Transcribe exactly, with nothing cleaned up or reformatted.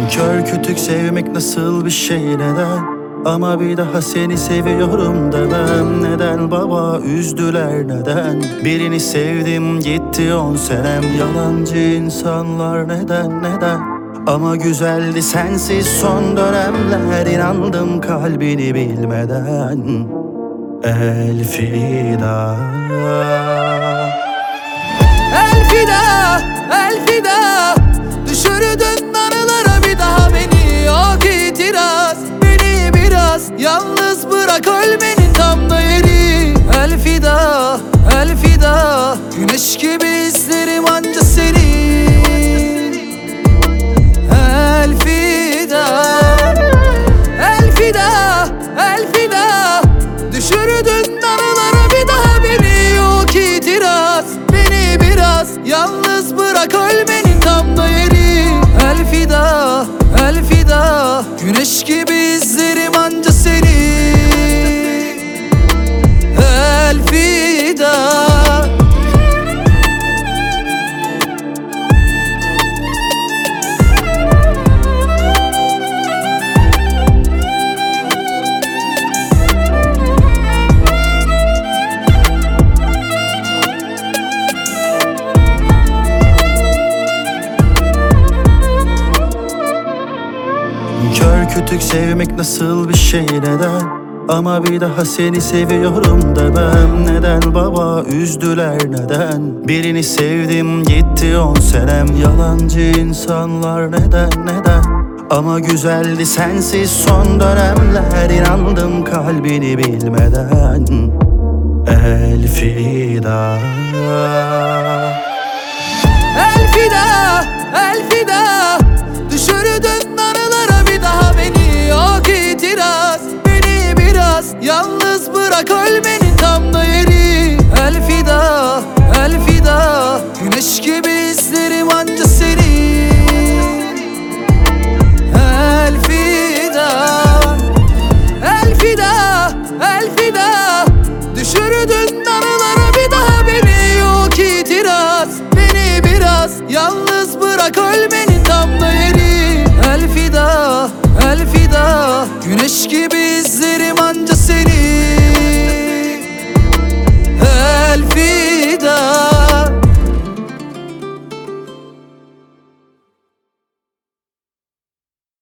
Kör kütük sevmek nasıl bir şey, neden? Ama bir daha seni seviyorum demem. Neden baba üzdüler, neden? Birini sevdim gitti on senem. Yalancı insanlar neden, neden? Ama güzeldi sensiz son dönemler. İnandım kalbini bilmeden. Elfida, Elfida, Elfida, düşürdün anılara bir daha beni. Yok itiraz, beni biraz yalnız bırak, ölmenin tam da yeri. Elfida, Elfida, güneş gibi izlerim anca seni. Elfida, Elfida, Elfida, düşürdün anılara bir daha beni. Yok itiraz, beni biraz yalnız bırak, ölmenin tam da yeri. Elfida, Elfida, güneş gibi izlerim anca seni. Elfida. kör kütük sevmek nasıl bir şey, neden? Ama bir daha seni seviyorum demem. Neden baba üzdüler, neden? Birini sevdim gitti on senem. Yalancı insanlar neden, neden? Ama güzeldi sensiz son dönemler. İnandım kalbini bilmeden. Elfida, Elfida,